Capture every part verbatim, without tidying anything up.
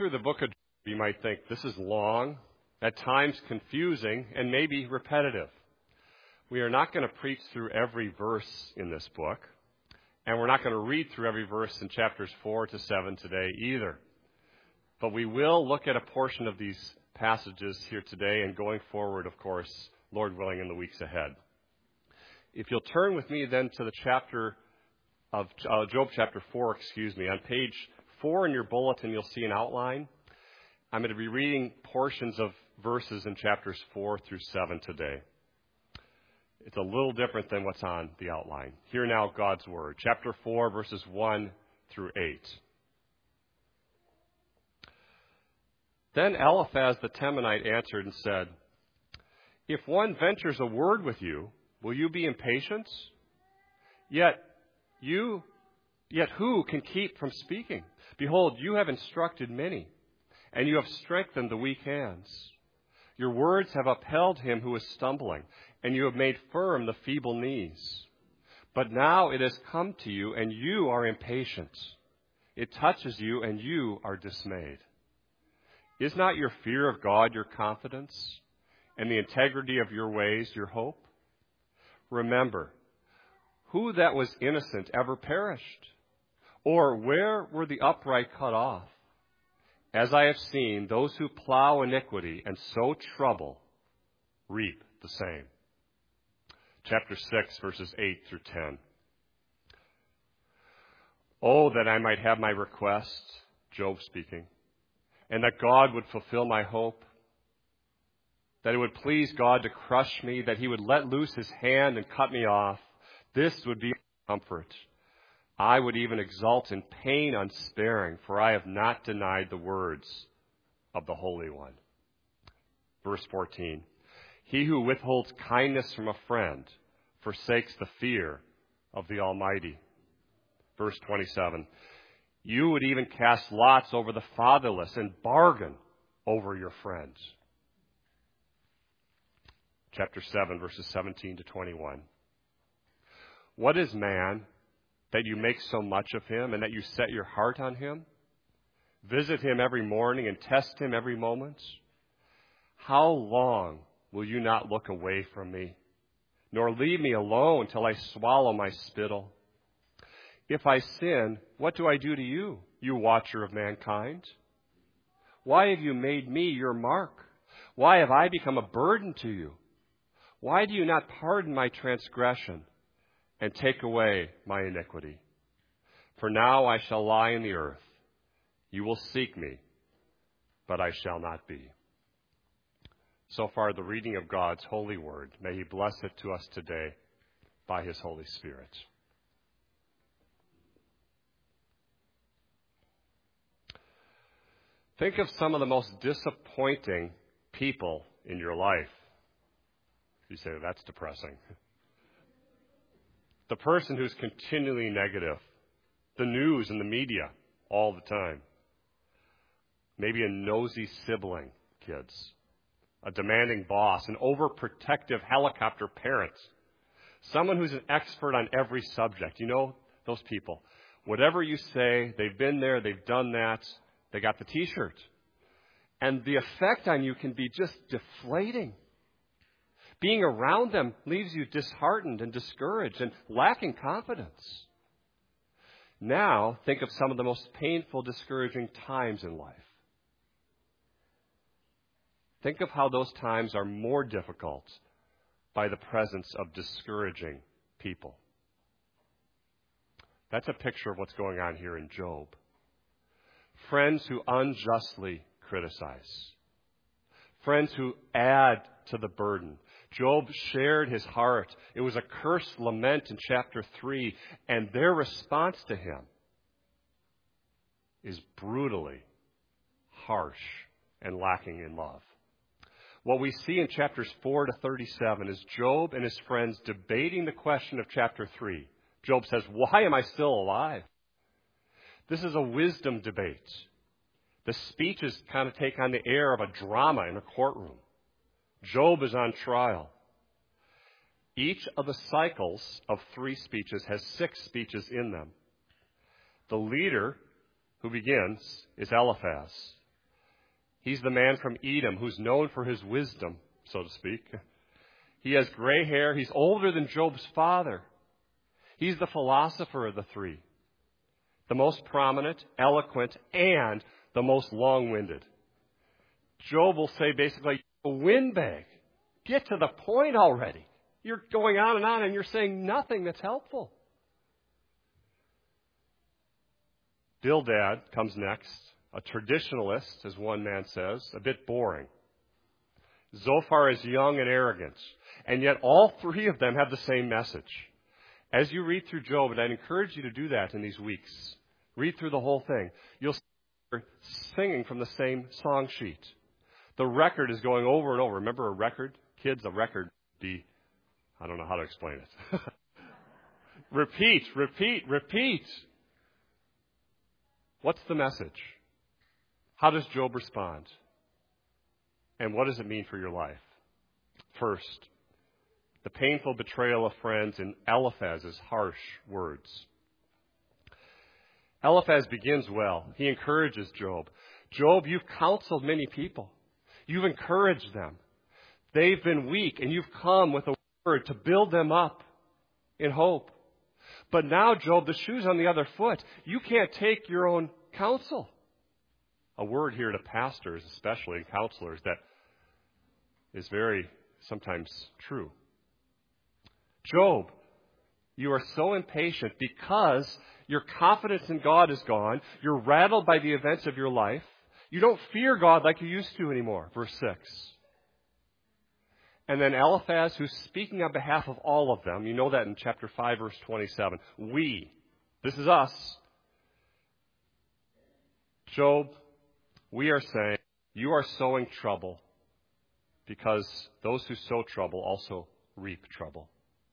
Through the book of Job, you might think this is long, at times confusing, and maybe repetitive. We are not going to preach through every verse in this book, and we're not going to read through every verse in chapters four to seven today either. But we will look at a portion of these passages here today and going forward, of course, Lord willing, in the weeks ahead. If you'll turn with me then to the chapter of uh, Job chapter four, excuse me, on page four in your bulletin, you'll see an outline. I'm going to be reading portions of verses in chapters four through seven today. It's a little different than what's on the outline. Hear now God's word. Chapter four, verses one through eight. Then Eliphaz the Temanite answered and said, "If one ventures a word with you, will you be impatient? Yet you, yet who can keep from speaking? Behold, you have instructed many, and you have strengthened the weak hands. Your words have upheld him who is stumbling, and you have made firm the feeble knees. But now it has come to you, and you are impatient. It touches you, and you are dismayed. Is not your fear of God your confidence, and the integrity of your ways your hope? Remember, who that was innocent ever perished? Or where were the upright cut off? As I have seen, those who plow iniquity and sow trouble reap the same." Chapter six, verses eight through ten. "Oh, that I might have my request," Job speaking, "and that God would fulfill my hope, that it would please God to crush me, that he would let loose his hand and cut me off. This would be my comfort. I would even exult in pain unsparing, for I have not denied the words of the Holy One." Verse fourteen. "He who withholds kindness from a friend forsakes the fear of the Almighty." Verse twenty-seven. "You would even cast lots over the fatherless and bargain over your friends." Chapter seven, verses seventeen to twenty-one. "What is man that you make so much of him, and that you set your heart on him? Visit him every morning and test him every moment. How long will you not look away from me, nor leave me alone till I swallow my spittle? If I sin, what do I do to you, you watcher of mankind? Why have you made me your mark? Why have I become a burden to you? Why do you not pardon my transgression and take away my iniquity? For now I shall lie in the earth. You will seek me, but I shall not be." So far, the reading of God's holy word. May he bless it to us today by his Holy Spirit. Think of some of the most disappointing people in your life. You say, that's depressing. The person who's continually negative, the news and the media all the time. Maybe a nosy sibling, kids. A demanding boss, an overprotective helicopter parent. Someone who's an expert on every subject. You know those people. Whatever you say, they've been there, they've done that, they got the t-shirt. And the effect on you can be just deflating. Being around them leaves you disheartened and discouraged and lacking confidence. Now, think of some of the most painful, discouraging times in life. Think of how those times are more difficult by the presence of discouraging people. That's a picture of what's going on here in Job. Friends who unjustly criticize. Friends who add to the burden. Job shared his heart. It was a cursed lament in chapter three, and their response to him is brutally harsh and lacking in love. What we see in chapters four to thirty-seven is Job and his friends debating the question of chapter three. Job says, "Why am I still alive?" This is a wisdom debate. The speeches kind of take on the air of a drama in a courtroom. Job is on trial. Each of the cycles of three speeches has six speeches in them. The leader who begins is Eliphaz. He's the man from Edom who's known for his wisdom, so to speak. He has gray hair. He's older than Job's father. He's the philosopher of the three, the most prominent, eloquent, and the most long-winded. Job will say basically, a windbag. Get to the point already. You're going on and on and you're saying nothing that's helpful. Bildad comes next, a traditionalist, as one man says, a bit boring. Zophar is young and arrogant, and yet all three of them have the same message. As you read through Job, and I'd encourage you to do that in these weeks, read through the whole thing, you'll see they're singing from the same song sheet. The record is going over and over. Remember a record? Kids, a record, the, I don't know how to explain it. Repeat, repeat, repeat. What's the message? How does Job respond? And what does it mean for your life? First, the painful betrayal of friends in Eliphaz's harsh words. Eliphaz begins well. He encourages Job. Job, you've counseled many people. You've encouraged them. They've been weak, and you've come with a word to build them up in hope. But now, Job, the shoe's on the other foot. You can't take your own counsel. A word here to pastors, especially, and counselors, that is very sometimes true. Job, you are so impatient because your confidence in God is gone. You're rattled by the events of your life. You don't fear God like you used to anymore. Verse six. And then Eliphaz, who's speaking on behalf of all of them, you know that in chapter five, verse twenty-seven. We, this is us. Job, we are saying, you are sowing trouble because those who sow trouble also reap trouble.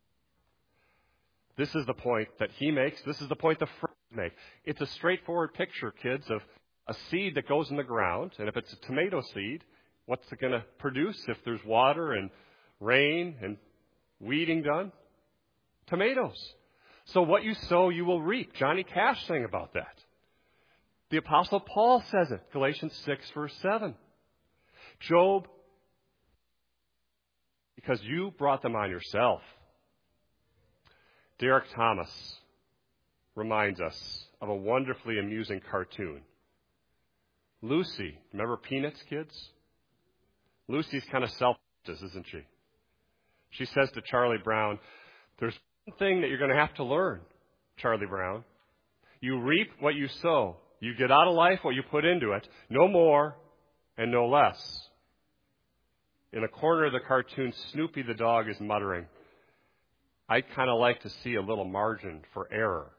This is the point that he makes. This is the point the friends make. It's a straightforward picture, kids, of a seed that goes in the ground. And if it's a tomato seed, what's it going to produce if there's water and rain and weeding done? Tomatoes. So what you sow, you will reap. Johnny Cash sang about that. The Apostle Paul says it. Galatians six, verse seven. Job, because you brought them on yourself. Derek Thomas reminds us of a wonderfully amusing cartoon. Lucy, remember Peanuts, kids? Lucy's kind of self-righteous, isn't she? She says to Charlie Brown, there's one thing that you're going to have to learn, Charlie Brown. You reap what you sow. You get out of life what you put into it, no more and no less. In a corner of the cartoon, Snoopy the dog is muttering, I'd kind of like to see a little margin for error.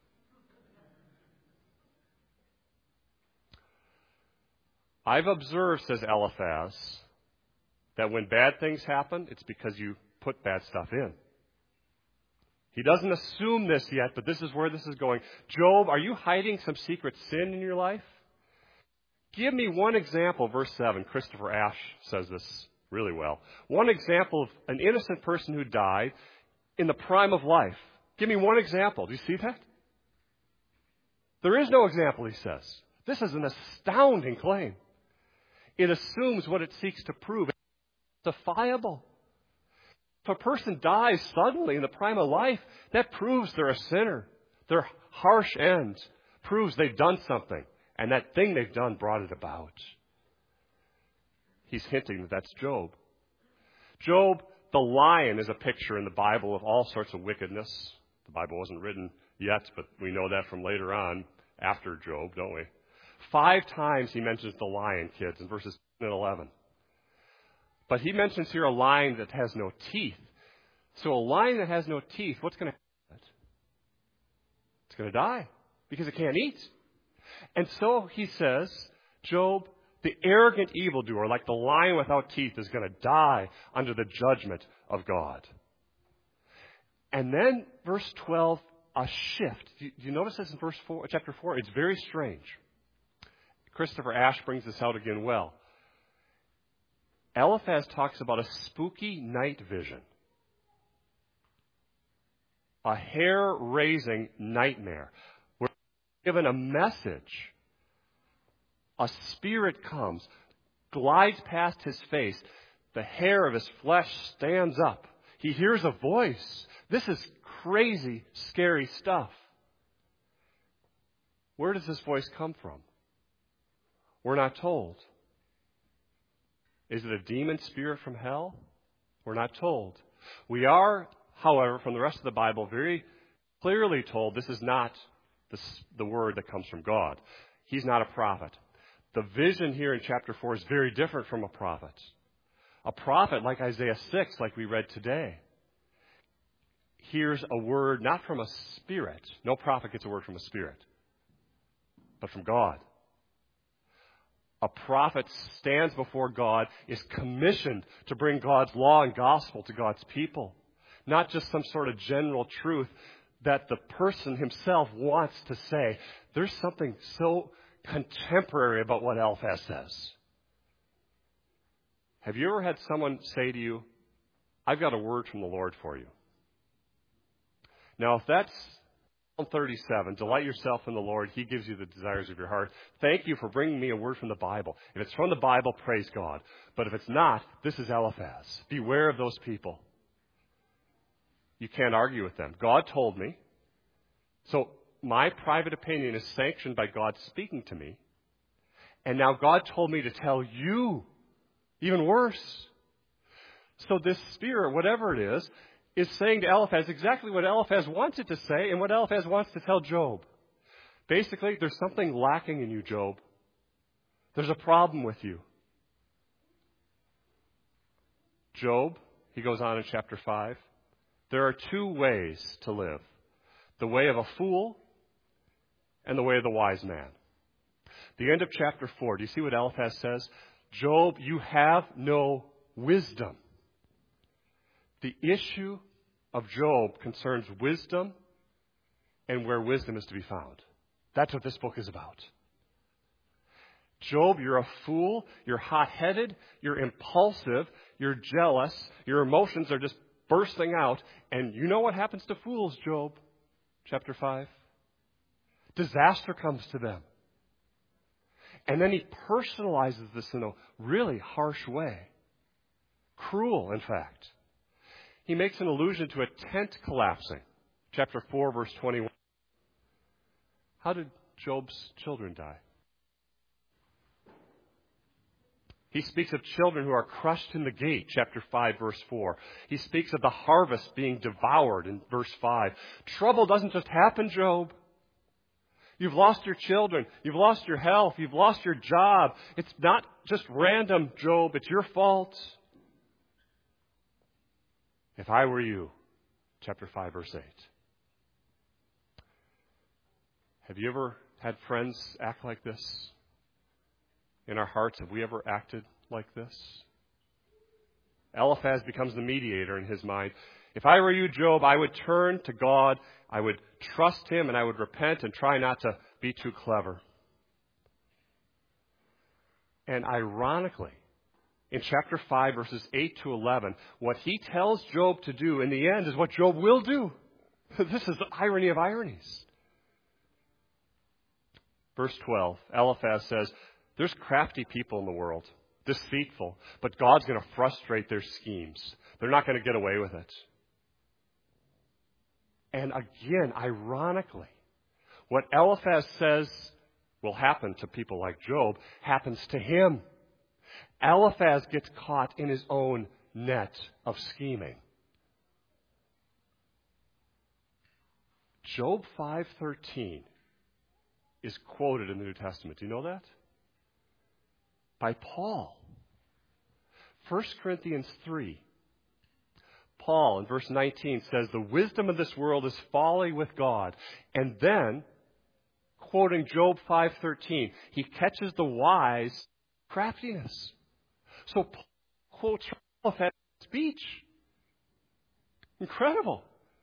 I've observed, says Eliphaz, that when bad things happen, it's because you put bad stuff in. He doesn't assume this yet, but this is where this is going. Job, are you hiding some secret sin in your life? Give me one example, verse seven. Christopher Ash says this really well. One example of an innocent person who died in the prime of life. Give me one example. Do you see that? There is no example, he says. This is an astounding claim. It assumes what it seeks to prove. It's defiable. If a person dies suddenly in the prime of life, that proves they're a sinner. Their harsh end proves they've done something, and that thing they've done brought it about. He's hinting that that's Job. Job, the lion, is a picture in the Bible of all sorts of wickedness. The Bible wasn't written yet, but we know that from later on, after Job, don't we? Five times he mentions the lion, kids, in verses ten and eleven. But he mentions here a lion that has no teeth. So a lion that has no teeth, what's going to happen? It's going to die because it can't eat. And so he says, Job, the arrogant evildoer, like the lion without teeth, is going to die under the judgment of God. And then verse twelve, a shift. Do you notice this in verse four, chapter four? It's very strange. Christopher Ash brings this out again well. Eliphaz talks about a spooky night vision. A hair-raising nightmare. We're given a message. A spirit comes. glides past his face. The hair of his flesh stands up. He hears a voice. This is crazy, scary stuff. Where does this voice come from? We're not told. Is it a demon spirit from hell? We're not told. We are, however, from the rest of the Bible, very clearly told this is not the, the word that comes from God. He's not a prophet. The vision here in chapter four is very different from a prophet. A prophet, like Isaiah six, like we read today, hears a word not from a spirit. No prophet gets a word from a spirit, but from God. A prophet stands before God, is commissioned to bring God's law and gospel to God's people. Not just some sort of general truth that the person himself wants to say. There's something so contemporary about what Eliphaz says. Have you ever had someone say to you, I've got a word from the Lord for you? Now, if that's Psalm thirty-seven, delight yourself in the Lord. He gives you the desires of your heart. Thank you for bringing me a word from the Bible. If it's from the Bible, praise God. But if it's not, this is Eliphaz. Beware of those people. You can't argue with them. God told me. So my private opinion is sanctioned by God speaking to me. And now God told me to tell you. Even worse. So this spirit, whatever it is, is saying to Eliphaz exactly what Eliphaz wanted to say and what Eliphaz wants to tell Job. Basically, there's something lacking in you, Job. There's a problem with you. Job, he goes on in chapter five, there are two ways to live. The way of a fool and the way of the wise man. The end of chapter four, do you see what Eliphaz says? Job, you have no wisdom. The issue of Job concerns wisdom and where wisdom is to be found. That's what this book is about. Job, you're a fool, you're hot-headed, you're impulsive, you're jealous, your emotions are just bursting out, and you know what happens to fools, Job, chapter five? Disaster comes to them. And then he personalizes this in a really harsh way. Cruel, in fact. He makes an allusion to a tent collapsing. Chapter four, verse twenty-one. How did Job's children die? He speaks of children who are crushed in the gate, chapter five, verse four. He speaks of the harvest being devoured in verse five. Trouble doesn't just happen, Job. You've lost your children. You've lost your health. You've lost your job. It's not just random, Job. It's your fault. If I were you, chapter five, verse eight. Have you ever had friends act like this? In our hearts, have we ever acted like this? Eliphaz becomes the mediator in his mind. If I were you, Job, I would turn to God, I would trust Him, and I would repent and try not to be too clever. And ironically, in chapter five, verses eight to eleven, what he tells Job to do in the end is what Job will do. This is the irony of ironies. Verse twelve, Eliphaz says, there's crafty people in the world, deceitful, but God's going to frustrate their schemes. They're not going to get away with it. And again, ironically, what Eliphaz says will happen to people like Job happens to him. Eliphaz gets caught in his own net of scheming. Job five thirteen is quoted in the New Testament. Do you know that? By Paul. First Corinthians three. Paul in verse nineteen says, the wisdom of this world is folly with God. And then, quoting Job five thirteen, he catches the wise craftiness. So Paul quotes from Eliphaz's speech. Incredible.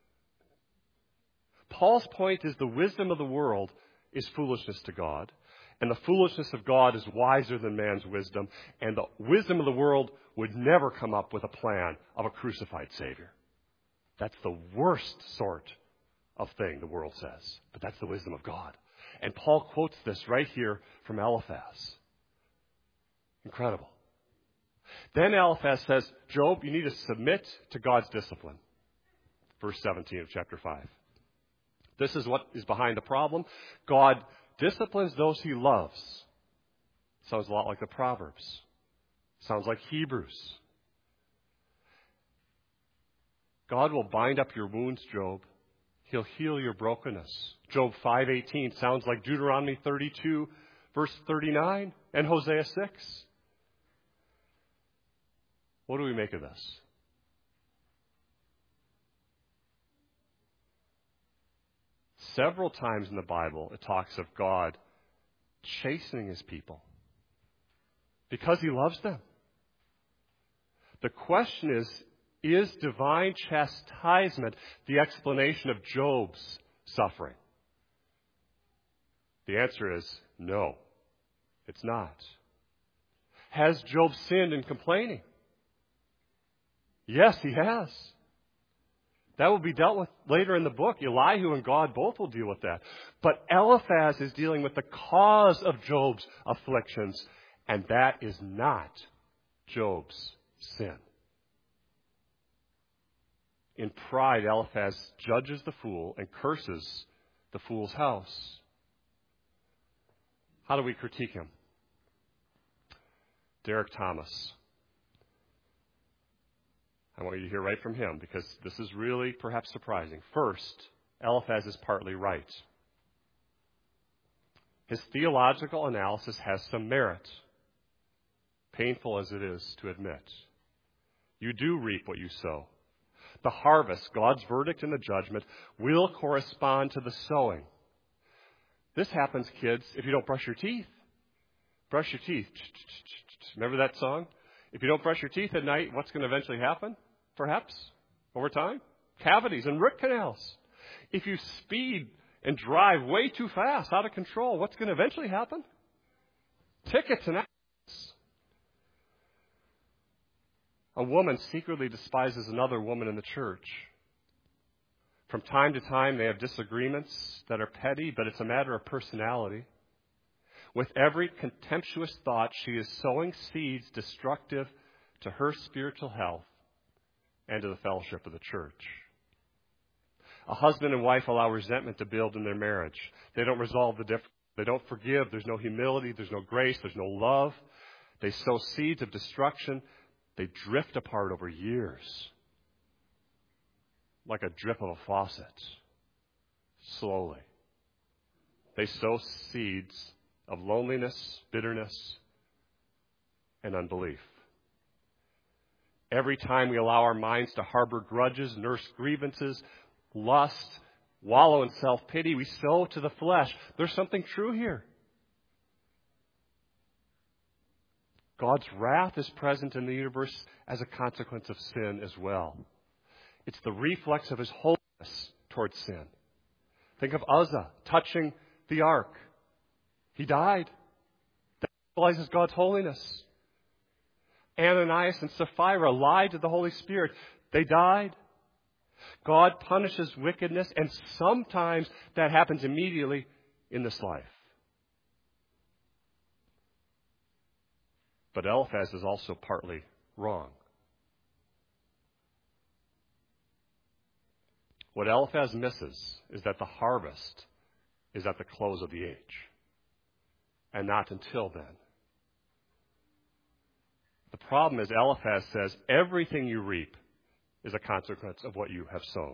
Paul's point is the wisdom of the world is foolishness to God. And the foolishness of God is wiser than man's wisdom. And the wisdom of the world would never come up with a plan of a crucified Savior. That's the worst sort of thing the world says. But that's the wisdom of God. And Paul quotes this right here from Eliphaz. Incredible. Then Eliphaz says, Job, you need to submit to God's discipline. Verse seventeen of chapter five. This is what is behind the problem. God disciplines those he loves. Sounds a lot like the Proverbs. Sounds like Hebrews. God will bind up your wounds, Job. He'll heal your brokenness. Job five eighteen sounds like Deuteronomy thirty-two, verse thirty-nine, and Hosea six. What do we make of this? Several times in the Bible, it talks of God chastening his people because he loves them. The question is, is divine chastisement the explanation of Job's suffering? The answer is no, it's not. Has Job sinned in complaining? Yes, he has. That will be dealt with later in the book. Elihu and God both will deal with that. But Eliphaz is dealing with the cause of Job's afflictions, and that is not Job's sin. In pride, Eliphaz judges the fool and curses the fool's house. How do we critique him? Derek Thomas. I want you to hear right from him because this is really perhaps surprising. First, Eliphaz is partly right. His theological analysis has some merit, painful as it is to admit. You do reap what you sow. The harvest, God's verdict and the judgment, will correspond to the sowing. This happens, kids, if you don't brush your teeth. Brush your teeth. Remember that song? If you don't brush your teeth at night, what's going to eventually happen? Perhaps, over time? Cavities and root canals. If you speed and drive way too fast, out of control, what's going to eventually happen? Tickets and accidents. A woman secretly despises another woman in the church. From time to time, they have disagreements that are petty, but it's a matter of personality. With every contemptuous thought, she is sowing seeds destructive to her spiritual health and to the fellowship of the church. A husband and wife allow resentment to build in their marriage. They don't resolve the difference. They don't forgive. There's no humility. There's no grace. There's no love. They sow seeds of destruction. They drift apart over years, like a drip of a faucet, slowly. They sow seeds of loneliness, bitterness, and unbelief. Every time we allow our minds to harbor grudges, nurse grievances, lust, wallow in self-pity, we sow to the flesh. There's something true here. God's wrath is present in the universe as a consequence of sin as well. It's the reflex of his holiness towards sin. Think of Uzzah touching the ark. He died. That symbolizes God's holiness. Ananias and Sapphira lied to the Holy Spirit. They died. God punishes wickedness, and sometimes that happens immediately in this life. But Eliphaz is also partly wrong. What Eliphaz misses is that the harvest is at the close of the age, and not until then. The problem is Eliphaz says everything you reap is a consequence of what you have sown.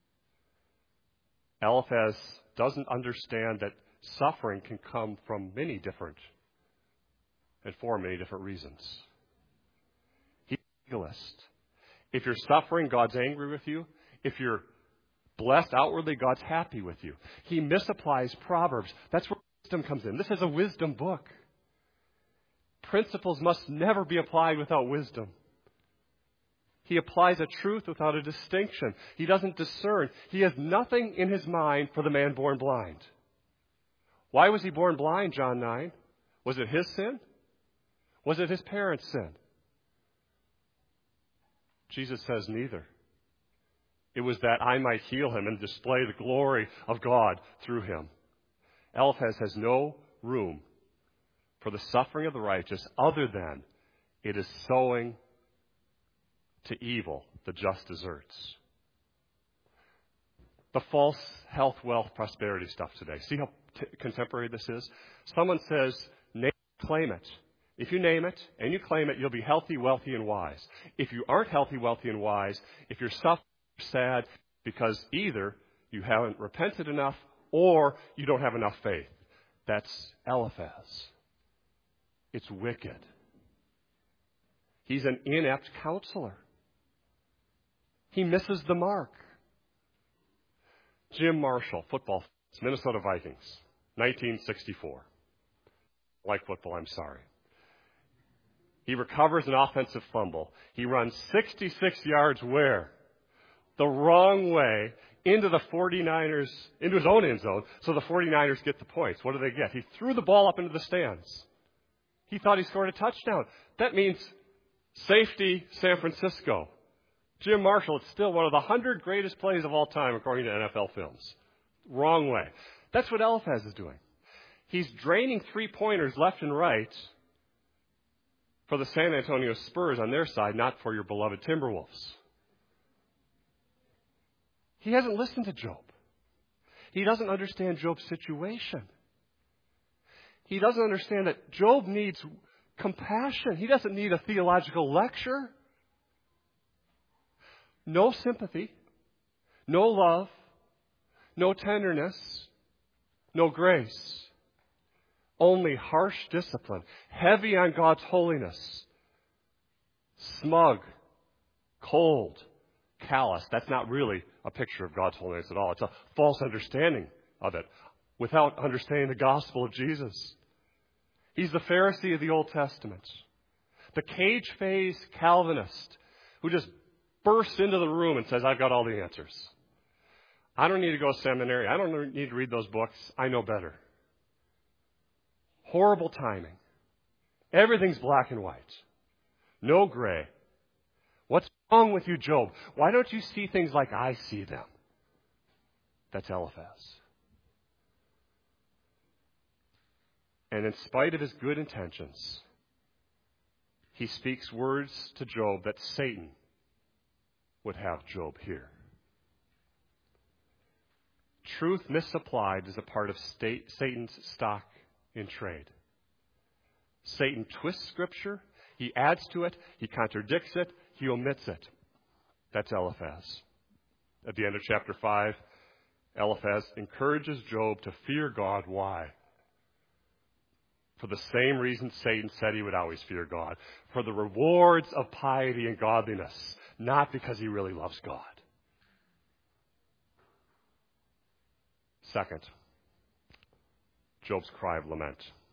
Eliphaz doesn't understand that suffering can come from many different and for many different reasons. He's an egoist. If you're suffering, God's angry with you. If you're blessed outwardly, God's happy with you. He misapplies Proverbs. That's where wisdom comes in. This is a wisdom book. Principles must never be applied without wisdom. He applies a truth without a distinction. He doesn't discern. He has nothing in his mind for the man born blind. Why was he born blind, John nine? Was it his sin? Was it his parents' sin? Jesus says neither. It was that I might heal him and display the glory of God through him. Eliphaz has no room for the suffering of the righteous other than It is sowing to evil the just deserts. The false health, wealth, prosperity stuff today. See how t- contemporary this is? Someone says, name it, claim it. If you name it and you claim it, you'll be healthy, wealthy, and wise. If you aren't healthy, wealthy, and wise, if you're suffering, sad, because either you haven't repented enough or you don't have enough faith. That's Eliphaz. It's wicked. He's an inept counselor. He misses the mark. Jim Marshall, football, Minnesota Vikings, nineteen sixty-four. Like football, I'm sorry. He recovers an offensive fumble. He runs sixty-six yards where? The wrong way into the 49ers, into his own end zone, so the 49ers get the points. What do they get? He threw the ball up into the stands. He thought he scored a touchdown. That means safety, San Francisco. Jim Marshall, it's still one of the hundred greatest plays of all time, according to N F L Films. Wrong way. That's what Eliphaz is doing. He's draining three-pointers left and right for the San Antonio Spurs on their side, not for your beloved Timberwolves. He hasn't listened to Job. He doesn't understand Job's situation. He doesn't understand that Job needs compassion. He doesn't need a theological lecture. No sympathy, no love, no tenderness, no grace. Only harsh discipline, heavy on God's holiness, smug, cold, callous. That's not really a picture of God's holiness at all. It's a false understanding of it without understanding the gospel of Jesus. He's the Pharisee of the Old Testament, the cage-faced Calvinist who just bursts into the room and says, I've got all the answers. I don't need to go to seminary. I don't need to read those books. I know better. Horrible timing. Everything's black and white. No gray. What's wrong with you, Job? Why don't you see things like I see them? That's Eliphaz. And in spite of his good intentions, he speaks words to Job that Satan would have Job hear. Truth misapplied is a part of state, Satan's stock in trade. Satan twists Scripture, he adds to it, he contradicts it, he omits it. That's Eliphaz. At the end of chapter five, Eliphaz encourages Job to fear God. Why? For the same reason Satan said he would always fear God. For the rewards of piety and godliness, not because he really loves God. Second, Job's cry of lament.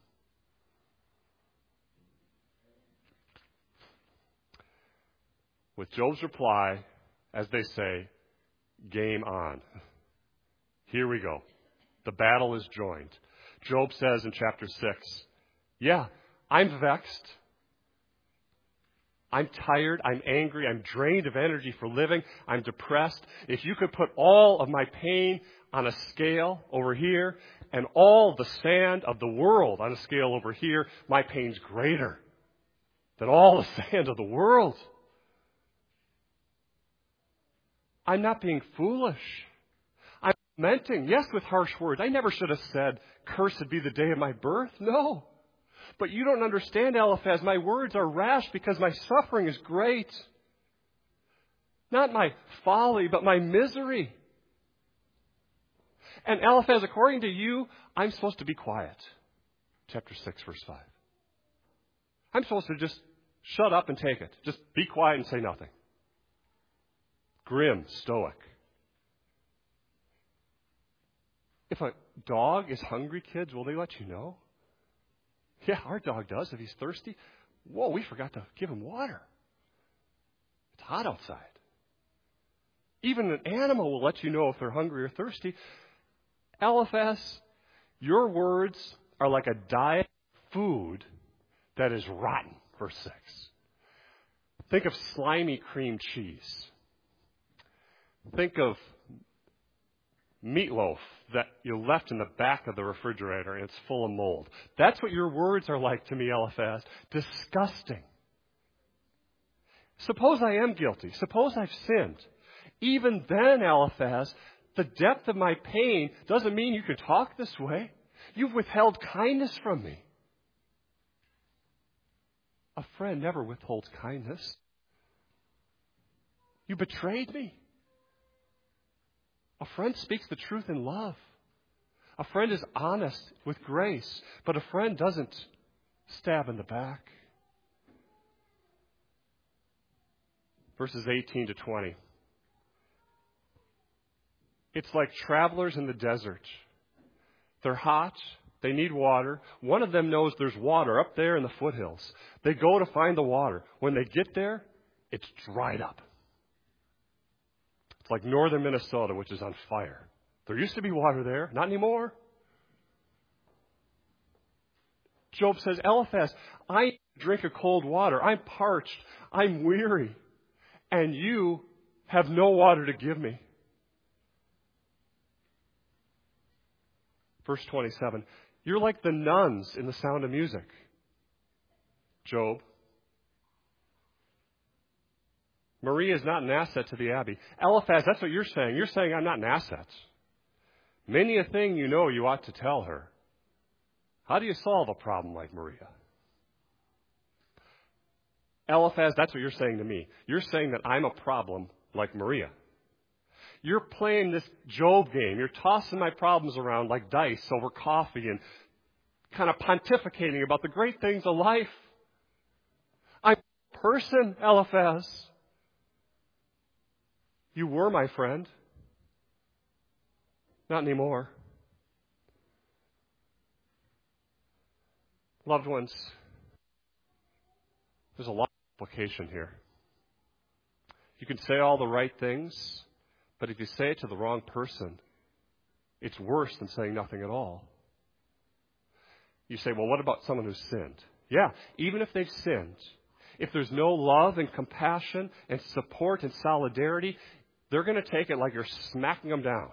With Job's reply, as they say, game on. Here we go. The battle is joined. Job says in chapter six, yeah, I'm vexed. I'm tired. I'm angry. I'm drained of energy for living. I'm depressed. If you could put all of my pain on a scale over here and all the sand of the world on a scale over here, my pain's greater than all the sand of the world. I'm not being foolish. I'm lamenting, yes, with harsh words. I never should have said, cursed be the day of my birth. No. But you don't understand, Eliphaz. My words are rash because my suffering is great. Not my folly, but my misery. And Eliphaz, according to you, I'm supposed to be quiet. Chapter six, verse five. I'm supposed to just shut up and take it. Just be quiet and say nothing. Grim, stoic. If a dog is hungry, kids, will they let you know? Yeah, our dog does. If he's thirsty, whoa, we forgot to give him water. It's hot outside. Even an animal will let you know if they're hungry or thirsty. Eliphaz, your words are like a diet food that is rotten. Verse six. Think of slimy cream cheese. Think of meatloaf that you left in the back of the refrigerator and it's full of mold. That's what your words are like to me, Eliphaz. Disgusting. Suppose I am guilty. Suppose I've sinned. Even then, Eliphaz, the depth of my pain doesn't mean you can talk this way. You've withheld kindness from me. A friend never withholds kindness. You betrayed me. A friend speaks the truth in love. A friend is honest with grace, but a friend doesn't stab in the back. Verses eighteen to twenty. It's like travelers in the desert. They're hot. They need water. One of them knows there's water up there in the foothills. They go to find the water. When they get there, it's dried up. It's like northern Minnesota, which is on fire. There used to be water there. Not anymore. Job says, Eliphaz, I drink a cold water. I'm parched. I'm weary. And you have no water to give me. Verse twenty-seven. You're like the nuns in The Sound of Music. Job. Maria is not an asset to the Abbey. Eliphaz, that's what you're saying. You're saying I'm not an asset. Many a thing you know you ought to tell her. How do you solve a problem like Maria? Eliphaz, that's what you're saying to me. You're saying that I'm a problem like Maria. You're playing this Job game. You're tossing my problems around like dice over coffee and kind of pontificating about the great things of life. I'm a person, Eliphaz. You were my friend. Not anymore. Loved ones, there's a lot of application here. You can say all the right things, but if you say it to the wrong person, it's worse than saying nothing at all. You say, well, what about someone who's sinned? Yeah, even if they've sinned, if there's no love and compassion and support and solidarity, they're going to take it like you're smacking them down.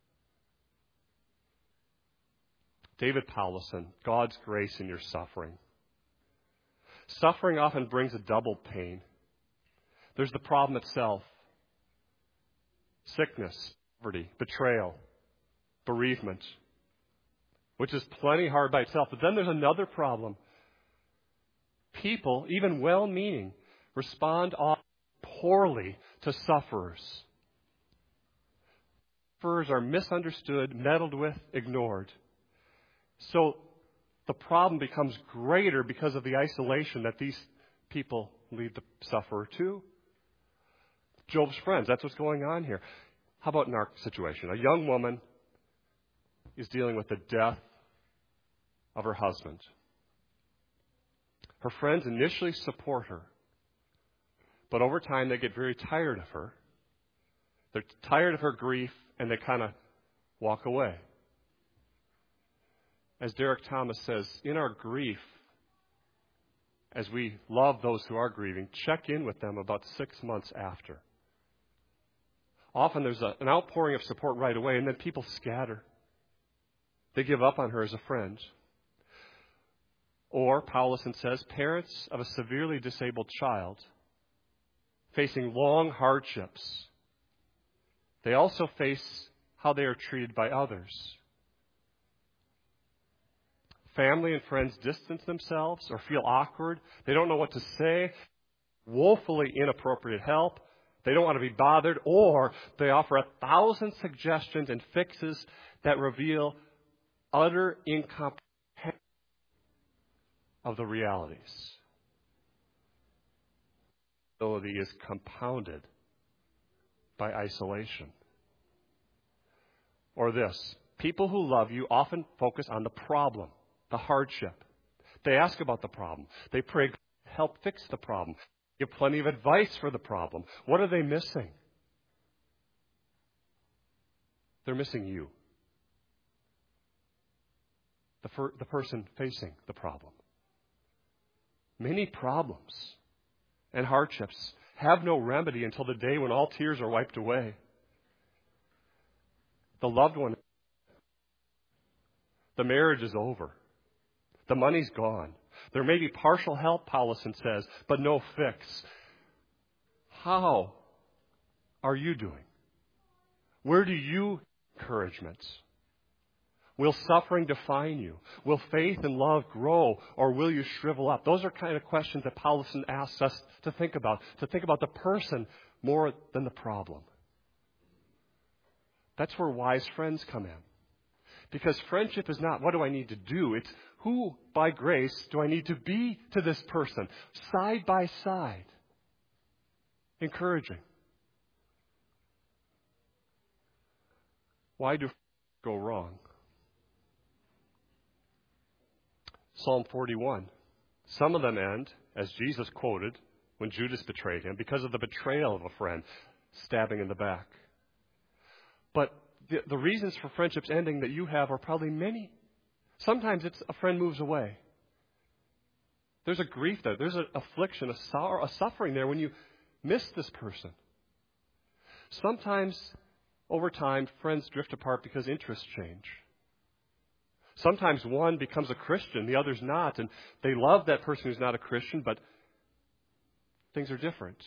David Powlison, God's grace in your suffering. Suffering often brings a double pain. There's the problem itself. Sickness, poverty, betrayal, bereavement, which is plenty hard by itself. But then there's another problem. People, even well-meaning, respond poorly to sufferers. Sufferers are misunderstood, meddled with, ignored. So the problem becomes greater because of the isolation that these people lead the sufferer to. Job's friends, that's what's going on here. How about in our situation? A young woman is dealing with the death of her husband. Her friends initially support her, but over time they get very tired of her. They're tired of her grief, and they kind of walk away. As Derek Thomas says, in our grief, as we love those who are grieving, check in with them about six months after. Often there's a, an outpouring of support right away, and then people scatter. They give up on her as a friend. Or, Powlison says, parents of a severely disabled child facing long hardships, they also face how they are treated by others. Family and friends distance themselves or feel awkward. They don't know what to say. Woefully inappropriate help. They don't want to be bothered. Or they offer a thousand suggestions and fixes that reveal utter incomprehension of the realities. Ability is compounded by isolation. Or this, people who love you often focus on the problem. The hardship. They ask about the problem. They pray, help fix the problem. Give plenty of advice for the problem. What are they missing? They're missing you. The, fir- the person facing the problem. Many problems and hardships have no remedy until the day when all tears are wiped away. The loved one, the marriage is over. The money's gone. There may be partial help, Powlison says, but no fix. How are you doing? Where do you encouragement? Will suffering define you? Will faith and love grow, or will you shrivel up? Those are kind of questions that Paulson asks us to think about, to think about the person more than the problem. That's where wise friends come in. Because friendship is not, what do I need to do? It's who, by grace, do I need to be to this person, side by side, encouraging. Why do go wrong? Psalm forty-one. Some of them end, as Jesus quoted, when Judas betrayed him, because of the betrayal of a friend, stabbing in the back. But the, the reasons for friendships ending that you have are probably many. Sometimes it's a friend moves away. There's a grief there. There's an affliction, a sorrow, a suffering there when you miss this person. Sometimes, over time, friends drift apart because interests change. Sometimes one becomes a Christian, the other's not, and they love that person who's not a Christian, but things are different.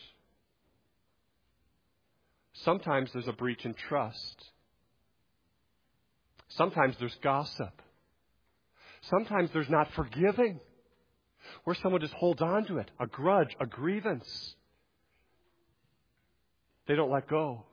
Sometimes there's a breach in trust. Sometimes there's gossip. Sometimes there's not forgiving, where someone just holds on to it, a grudge, a grievance. They don't let go.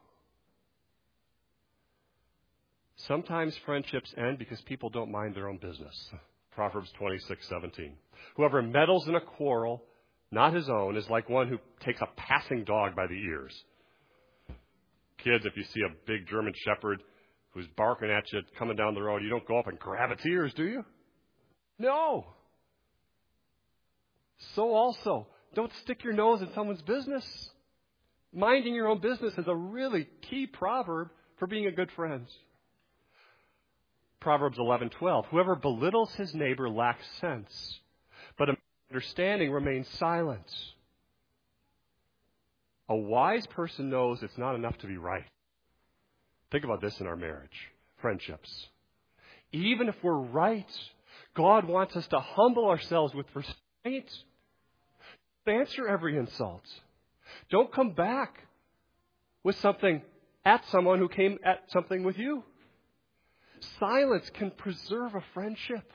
Sometimes friendships end because people don't mind their own business. Proverbs twenty-six seventeen. Whoever meddles in a quarrel, not his own, is like one who takes a passing dog by the ears. Kids, if you see a big German shepherd who's barking at you coming down the road, you don't go up and grab its ears, do you? No. So also, don't stick your nose in someone's business. Minding your own business is a really key proverb for being a good friend. Proverbs eleven twelve. Whoever belittles his neighbor lacks sense, but understanding remains silent. A wise person knows it's not enough to be right. Think about this in our marriage, friendships. Even if we're right, God wants us to humble ourselves with restraint. Don't answer every insult. Don't come back with something at someone who came at something with you. Silence can preserve a friendship.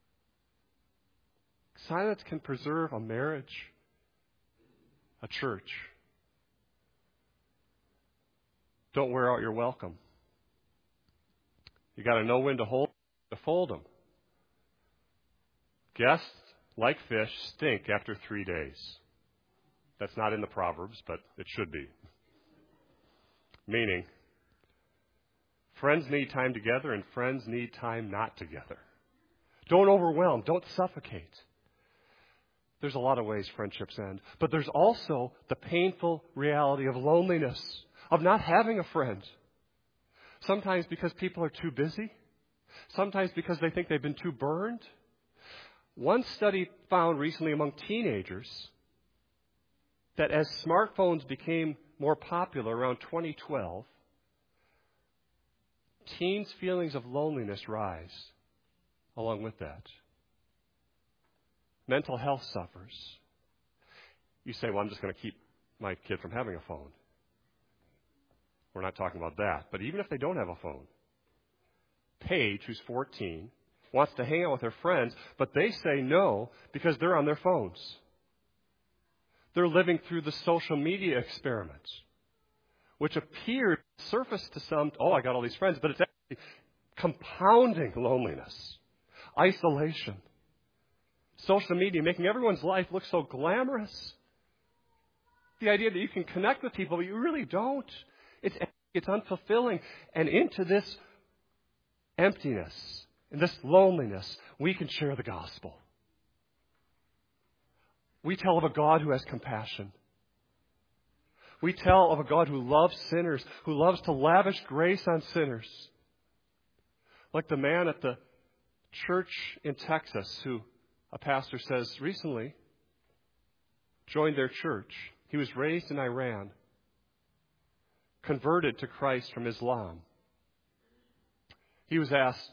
Silence can preserve a marriage, a church. Don't wear out your welcome. You got to know when to hold, to fold them. Guests, like fish, stink after three days. That's not in the Proverbs, but it should be. Meaning, friends need time together and friends need time not together. Don't overwhelm. Don't suffocate. There's a lot of ways friendships end. But there's also the painful reality of loneliness, of not having a friend. Sometimes because people are too busy. Sometimes because they think they've been too burned. One study found recently among teenagers that as smartphones became more popular around twenty twelve, teens' feelings of loneliness rise along with that. Mental health suffers. You say, well, I'm just going to keep my kid from having a phone. We're not talking about that. But even if they don't have a phone, Paige, who's fourteen, wants to hang out with her friends, but they say no because they're on their phones. They're living through the social media experiment, which appeared surface to some, oh, I got all these friends, but it's actually compounding loneliness, isolation. Social media making everyone's life look so glamorous. The idea that you can connect with people, but you really don't. It's, it's unfulfilling. And into this emptiness and this loneliness, we can share the gospel. We tell of a God who has compassion. We tell of a God who loves sinners, who loves to lavish grace on sinners. Like the man at the church in Texas who, a pastor says recently, joined their church. He was raised in Iran, converted to Christ from Islam. He was asked,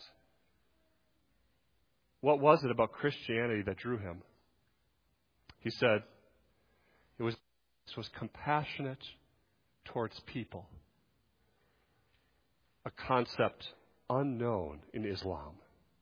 what was it about Christianity that drew him? He said, it was, it was compassionate, towards people. A concept unknown in Islam.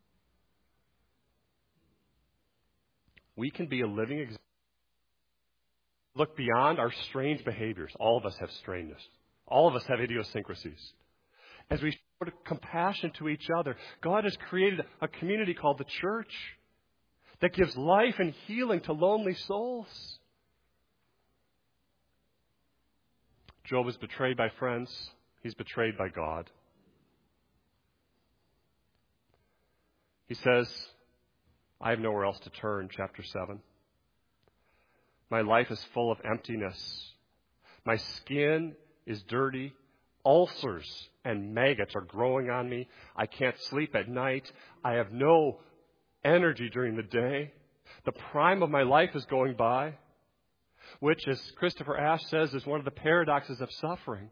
We can be a living example. Look beyond our strange behaviors. All of us have strangeness. All of us have idiosyncrasies. As we show compassion to each other, God has created a community called the church that gives life and healing to lonely souls. Job is betrayed by friends. He's betrayed by God. He says, I have nowhere else to turn, chapter seven. My life is full of emptiness. My skin is dirty. Ulcers and maggots are growing on me. I can't sleep at night. I have no energy during the day. The prime of my life is going by, which, as Christopher Ash says, is one of the paradoxes of suffering.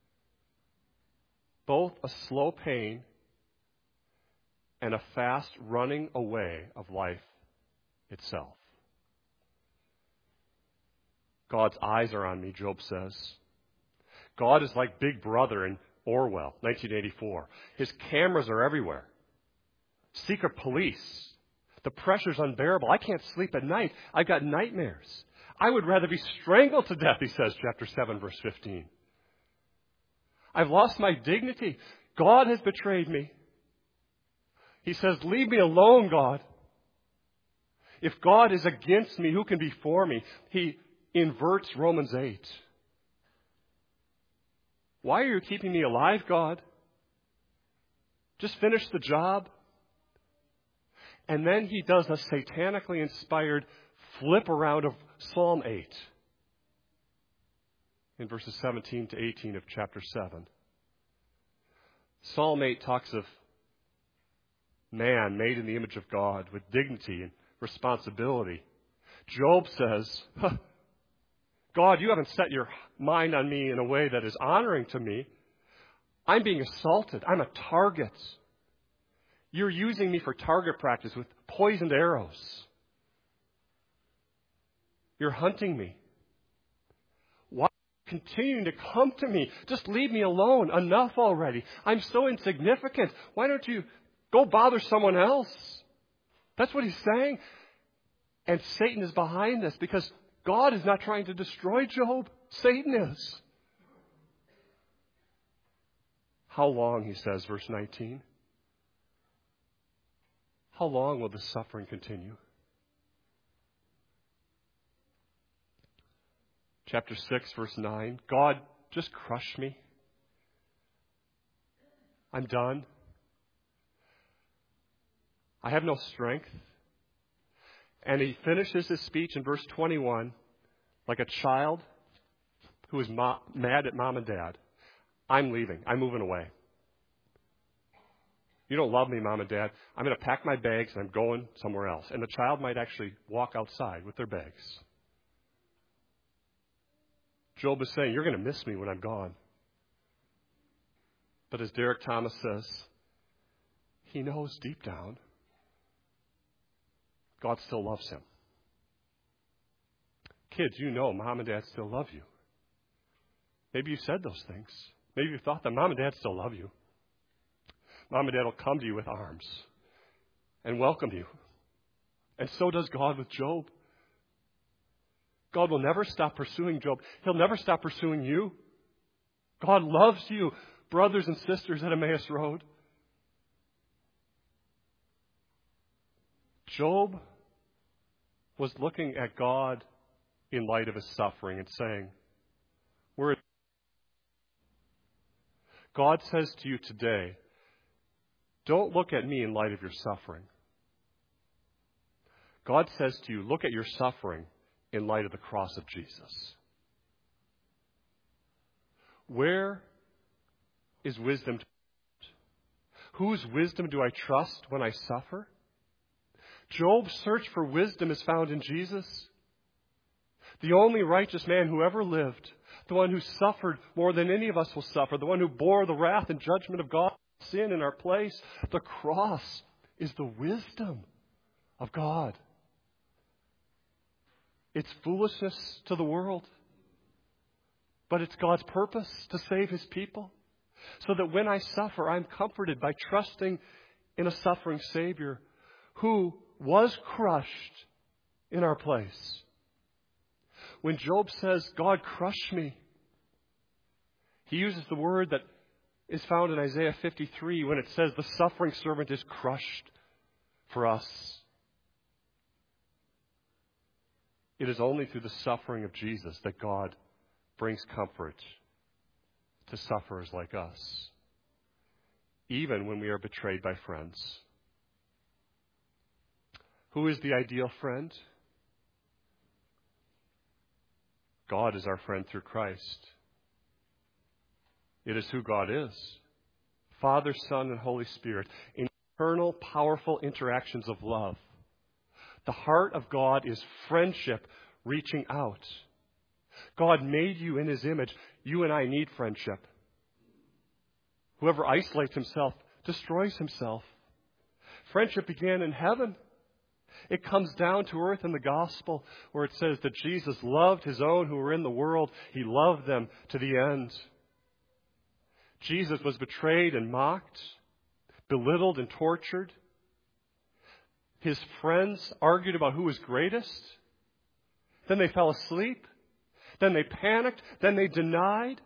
Both a slow pain and a fast running away of life itself. God's eyes are on me, Job says. God is like Big Brother in Orwell, nineteen eighty-four. His cameras are everywhere. Secret police. The pressure's unbearable. I can't sleep at night. I've got nightmares. I would rather be strangled to death, he says, chapter seven, verse fifteen. I've lost my dignity. God has betrayed me. He says, leave me alone, God. If God is against me, who can be for me? He inverts Romans eight. Why are you keeping me alive, God? Just finish the job. And then he does a satanically inspired flip around of Psalm eight in verses seventeen to eighteen of chapter seven. Psalm eight talks of man made in the image of God with dignity and responsibility. Job says, huh, God, you haven't set your mind on me in a way that is honoring to me. I'm being assaulted. I'm a target. You're using me for target practice with poisoned arrows. You're hunting me. Why are you continuing to come to me? Just leave me alone. Enough already. I'm so insignificant. Why don't you go bother someone else? That's what he's saying. And Satan is behind this because God is not trying to destroy Job. Satan is. How long, he says, verse nineteen. How long will this suffering continue? Chapter six, verse nine. God, just crush me. I'm done. I have no strength. And he finishes his speech in verse twenty-one like a child who is mo- mad at mom and dad. I'm leaving. I'm moving away. You don't love me, Mom and Dad. I'm going to pack my bags and I'm going somewhere else. And the child might actually walk outside with their bags. Job is saying, you're going to miss me when I'm gone. But as Derek Thomas says, he knows deep down God still loves him. Kids, you know Mom and Dad still love you. Maybe you said those things. Maybe you thought that Mom and Dad still love you. Mom and Dad will come to you with arms and welcome you. And so does God with Job. God will never stop pursuing Job. He'll never stop pursuing you. God loves you, brothers and sisters at Emmaus Road. Job was looking at God in light of his suffering and saying, "We're." God says to you today, don't look at me in light of your suffering. God says to you, look at your suffering in light of the cross of Jesus. Where is wisdom? Whose wisdom do I trust when I suffer? Job's search for wisdom is found in Jesus, the only righteous man who ever lived, the one who suffered more than any of us will suffer, the one who bore the wrath and judgment of God, sin in our place. The cross is the wisdom of God. It's foolishness to the world. But it's God's purpose to save his people, so that when I suffer, I'm comforted by trusting in a suffering Savior who was crushed in our place. When Job says, God crushed me, he uses the word that is found in Isaiah fifty-three when it says the suffering servant is crushed for us. It is only through the suffering of Jesus that God brings comfort to sufferers like us, even when we are betrayed by friends. Who is the ideal friend? God is our friend through Christ. It is who God is. Father, Son, and Holy Spirit, in eternal, powerful interactions of love. The heart of God is friendship reaching out. God made you in his image. You and I need friendship. Whoever isolates himself destroys himself. Friendship began in heaven. It comes down to earth in the gospel where it says that Jesus loved his own who were in the world. He loved them to the end. Jesus was betrayed and mocked, belittled and tortured. His friends argued about who was greatest. Then they fell asleep. Then they panicked. Then they denied.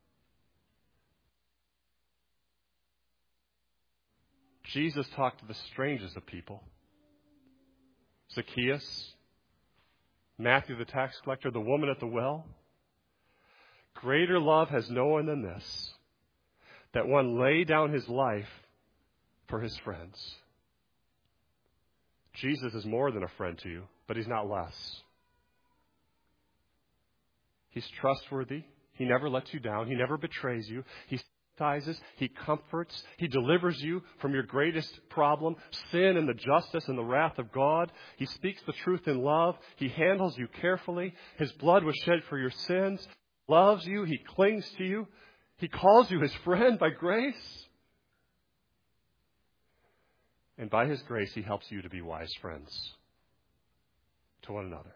Jesus talked to the strangest of people. Zacchaeus, Matthew the tax collector, the woman at the well. Greater love has no one than this, that one lay down his life for his friends. Jesus is more than a friend to you, but he's not less. He's trustworthy. He never lets you down. He never betrays you. He sympathizes. He comforts. He delivers you from your greatest problem, sin and the justice and the wrath of God. He speaks the truth in love. He handles you carefully. His blood was shed for your sins. He loves you. He clings to you. He calls you his friend by grace. And by his grace, he helps you to be wise friends to one another.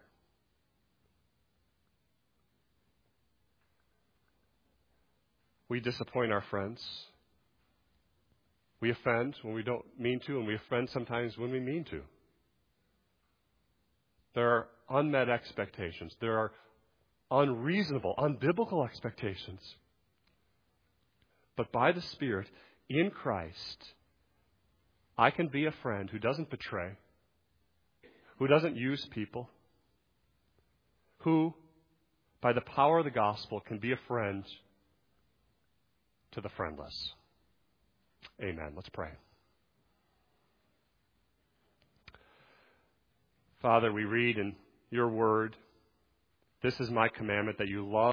We disappoint our friends. We offend when we don't mean to, and we offend sometimes when we mean to. There are unmet expectations. There are unreasonable, unbiblical expectations. But by the Spirit, in Christ, I can be a friend who doesn't betray, who doesn't use people, who, by the power of the gospel, can be a friend to the friendless. Amen. Let's pray. Father, we read in your word, this is my commandment, that you love.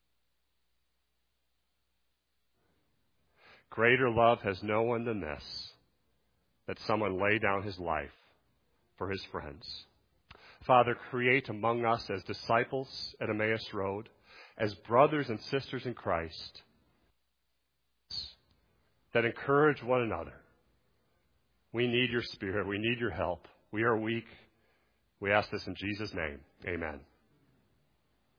Greater love has no one than this, that someone lay down his life for his friends. Father, create among us as disciples at Emmaus Road, as brothers and sisters in Christ, that encourage one another. We need your Spirit. We need your help. We are weak. We ask this in Jesus' name. Amen.